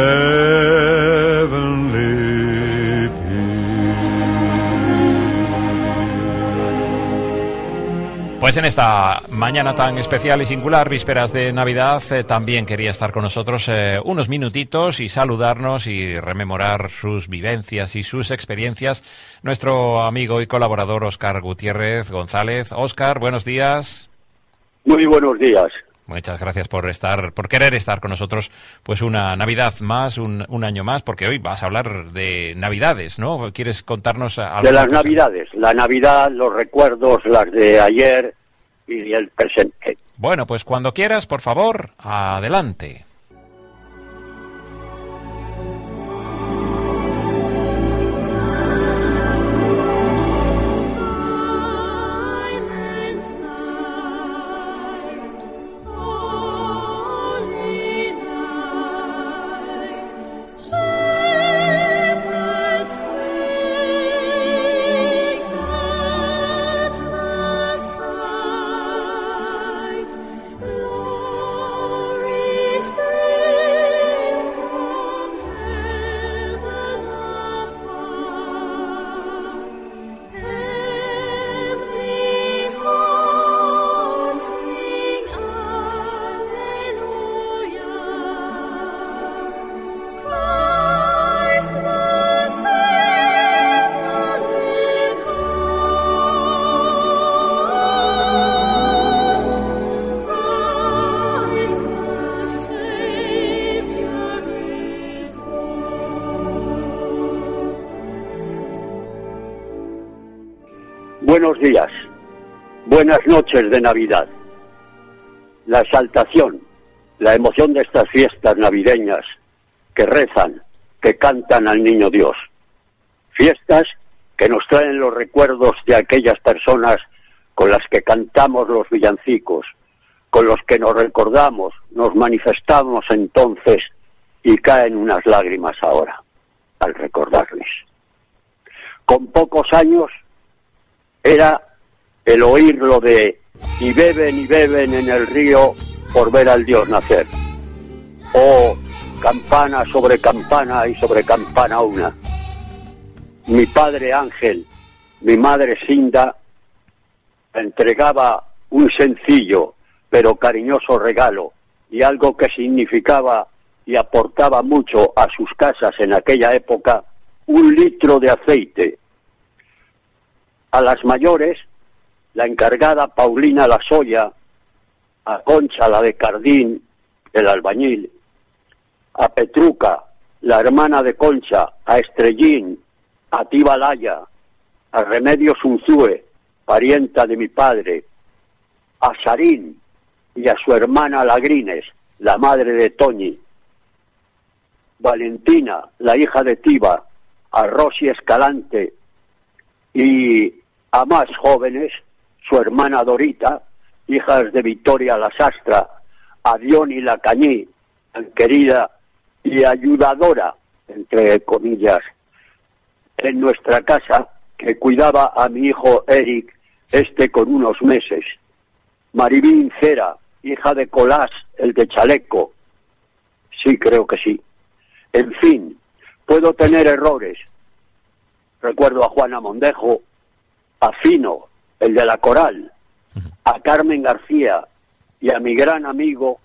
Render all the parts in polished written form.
heavenly peace. Pues en esta mañana tan especial y singular, vísperas de Navidad, también quería estar con nosotros unos minutitos y saludarnos y rememorar sus vivencias y sus experiencias. Nuestro amigo y colaborador Óscar Gutiérrez González. Óscar, buenos días. Muy buenos días. Muchas gracias por querer estar con nosotros, pues una Navidad más, un año más, porque hoy vas a hablar de Navidades, ¿no? ¿Quieres contarnos algo? De las Navidades, la Navidad, los recuerdos, las de ayer y el presente. Bueno, pues cuando quieras, por favor, adelante. Buenos días, buenas noches de Navidad. La exaltación, la emoción de estas fiestas navideñas que rezan, que cantan al Niño Dios. Fiestas que nos traen los recuerdos de aquellas personas con las que cantamos los villancicos, con los que nos recordamos, nos manifestamos entonces y caen unas lágrimas ahora al recordarles. Con pocos años era el oírlo de y beben en el río por ver al Dios nacer. Oh, campana y sobre campana una. Mi padre Ángel, mi madre Cinda, entregaba un sencillo pero cariñoso regalo y algo que significaba y aportaba mucho a sus casas en aquella época, 1 litro de aceite. A las mayores, la encargada Paulina La Soya, a Concha la de Cardín, el albañil, a Petruca, la hermana de Concha, a Estrellín, a Tíba Laya, a Remedios Unzúe, parienta de mi padre, a Sarín y a su hermana Lagrines, la madre de Toñi, Valentina, la hija de Tíba, a Rosy Escalante y a más jóvenes, su hermana Dorita, hijas de Victoria la Sastra, a Diony la Cañí, tan querida y ayudadora, entre comillas, en nuestra casa, que cuidaba a mi hijo Eric, con unos meses. Maribín Cera, hija de Colás, el de Chaleco. Sí, creo que sí. En fin, puedo tener errores. Recuerdo a Juana Mondejo, a Fino, el de la Coral, a Carmen García y a mi gran amigo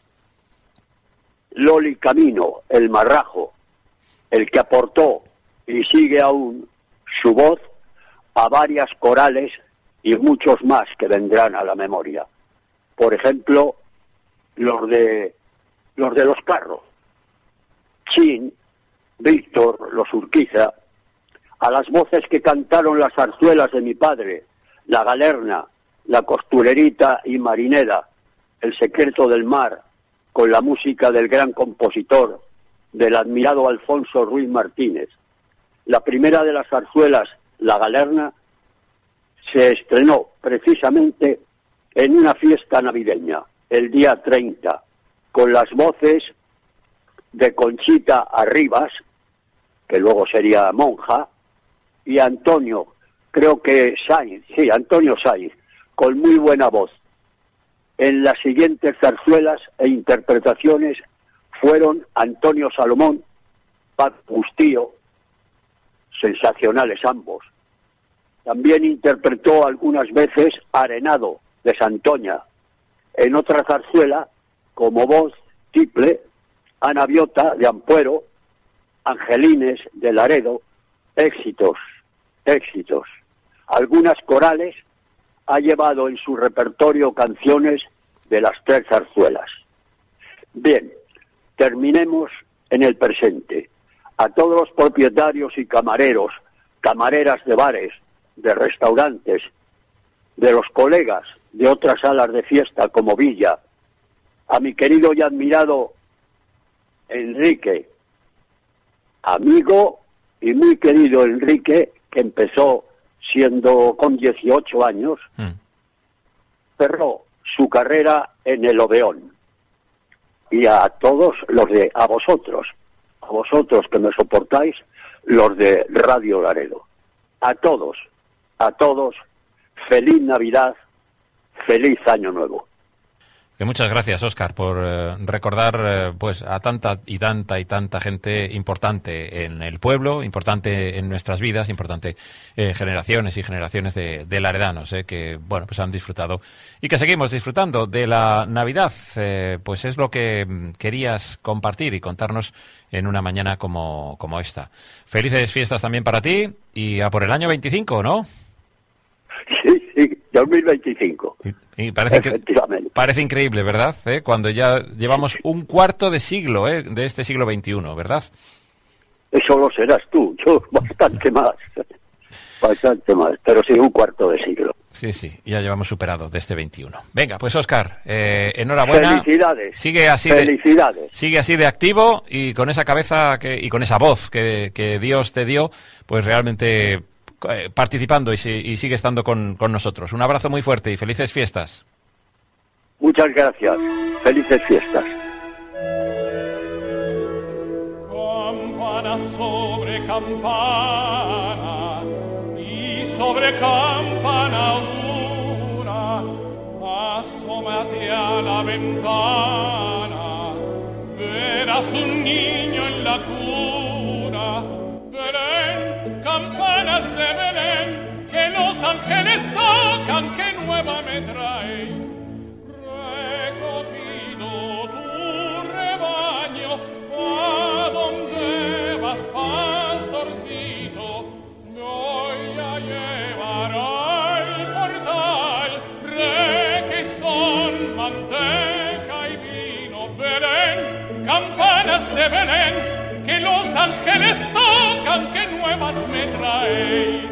Loli Camino, el marrajo, el que aportó y sigue aún su voz a varias corales y muchos más que vendrán a la memoria. Por ejemplo, los de los carros, Chin, Víctor, los Urquiza, a las voces que cantaron las zarzuelas de mi padre, la Galerna, la Costurerita y Marineda, el secreto del mar, con la música del gran compositor, del admirado Alfonso Ruiz Martínez. La primera de las zarzuelas, la Galerna, se estrenó precisamente en una fiesta navideña, el día 30, con las voces de Conchita Arribas, que luego sería monja, y Antonio, creo que Sainz, sí, Antonio Sainz, con muy buena voz. En las siguientes zarzuelas e interpretaciones fueron Antonio Salomón, Paco Bustío, sensacionales ambos. También interpretó algunas veces Arenado, de Santoña. En otra zarzuela, como voz triple, Ana Biota, de Ampuero, Angelines, de Laredo. Éxitos. Algunas corales ha llevado en su repertorio canciones de las 3 zarzuelas. Bien, terminemos en el presente. A todos los propietarios y camareros, camareras de bares, de restaurantes, de los colegas de otras salas de fiesta como Villa, a mi querido y admirado Enrique, amigo y muy querido Enrique, que empezó siendo con 18 años, cerró su carrera en el Odeón. Y a todos a vosotros que me soportáis, los de Radio Laredo. A todos, feliz Navidad, feliz Año Nuevo. Que muchas gracias, Óscar, por recordar pues a tanta gente importante en el pueblo, importante en nuestras vidas, importante generaciones y generaciones de laredanos que bueno, pues han disfrutado y que seguimos disfrutando de la Navidad. Pues es lo que querías compartir y contarnos en una mañana como esta. Felices fiestas también para ti y a por el año 25, ¿no? Sí, 2025. Y parece increíble, ¿verdad? Cuando ya llevamos un cuarto de siglo de este siglo XXI, ¿verdad? Eso lo serás tú, yo bastante más, pero sí, un cuarto de siglo. Sí, ya llevamos superado de este 21. Venga, pues Óscar, enhorabuena. Felicidades. Sigue así de activo y con esa cabeza y con esa voz que Dios te dio, pues realmente participando y sigue estando con nosotros. Un abrazo muy fuerte y felices fiestas. Muchas gracias. Felices fiestas. Campana sobre campana y sobre campana una, asómate a la ventana, verás un niño en la cuna. Belén, campanas de Belén, que los ángeles tocan, que nueva me traéis. Recogido tu rebaño, ¿a dónde vas, pastorcito? Voy a llevar al portal requesón, manteca y vino. Belén, campanas de Belén, que los ángeles tocan, que nuevas me traéis.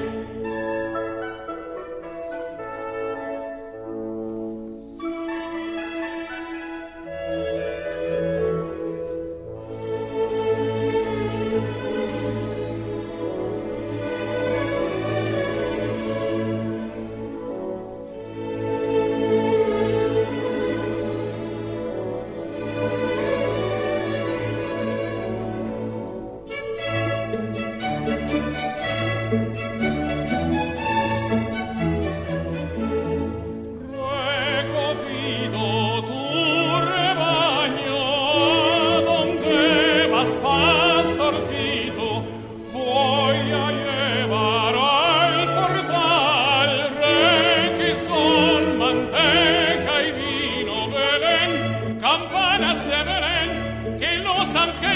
Campanas de Belén, que los ángeles